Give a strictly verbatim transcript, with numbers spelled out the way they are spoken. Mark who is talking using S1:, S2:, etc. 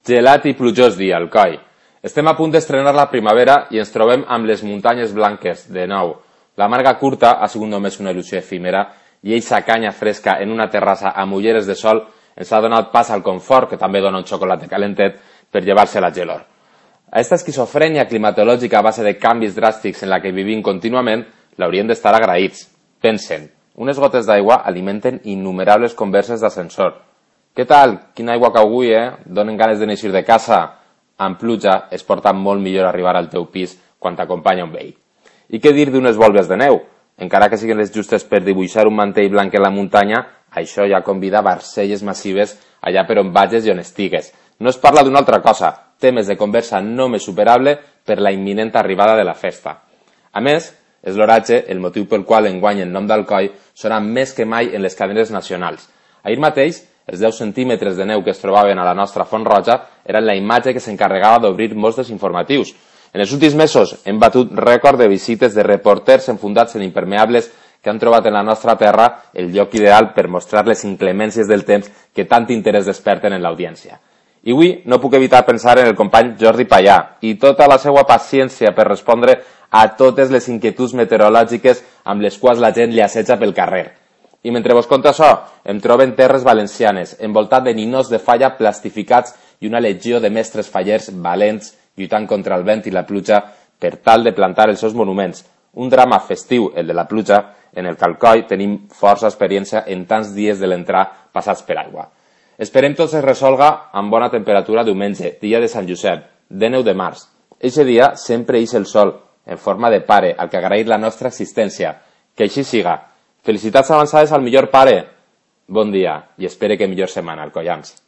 S1: Gelat i plujós dia, Alcoi. Estem a punt d'estrenar la primavera i ens trobem amb les muntanyes blanques, de nou. La marga curta ha sigut només una il·lusió efímera i eixa canya fresca en una terrassa amb ulleres de sol ens ha donat pas al confort, que també dona un xocolate calentet, per llevar-se la gelor. A esta esquizofrènia climatològica a base de canvis dràstics en la que vivim contínuament l'hauríem d'estar agraïts. Pensen, unes gotes d'aigua alimenten innumerables converses d'ascensor. Què tal? Quina aigua cau avui, eh? Donen ganes de n'eixir de casa. Amb pluja es porta molt millor arribar al teu pis quan t'acompanya un veí. I què dir d'unes volves de neu? Encara que siguin les justes per dibuixar un mantell blanc en la muntanya, això ja convida barcelles massives allà per on vagis i on estigues. No es parla d'una altra cosa, temes de conversa no més superable per la imminent arribada de la festa. A més, és l'oratge el motiu pel qual enguany el nom d'Alcoi sona més que mai en les cadenes nacionals. Ahir mateix, els deu centímetres de neu que es trobaven a la nostra Font Roja eren la imatge que s'encarregava d'obrir molts dels informatius. En els últims mesos hem batut rècord de visites de reporters enfundats en impermeables que han trobat en la nostra terra el lloc ideal per mostrar les inclemències del temps que tant interès desperten en l'audiència. I avui no puc evitar pensar en el company Jordi Payà i tota la seva paciència per respondre a totes les inquietuds meteorològiques amb les quals la gent li assetja pel carrer. I mentre vos conto això, em trobo en terres valencianes, envoltat de ninós de falla plastificats i una legió de mestres fallers valents lluitant contra el vent i la pluja per tal de plantar els seus monuments. Un drama festiu, el de la pluja, en el que al Alcoi tenim força experiència en tants dies de l'entrar passats per aigua. Esperem tot es resolga amb bona temperatura diumenge, dia de Sant Josep, dinou de març. Eixe dia sempre ix el sol, en forma de pare, al que agrair la nostra existència. Que així siga. Felicitats avançades al millor pare. Bon dia i espere que millor setmana, alcoians.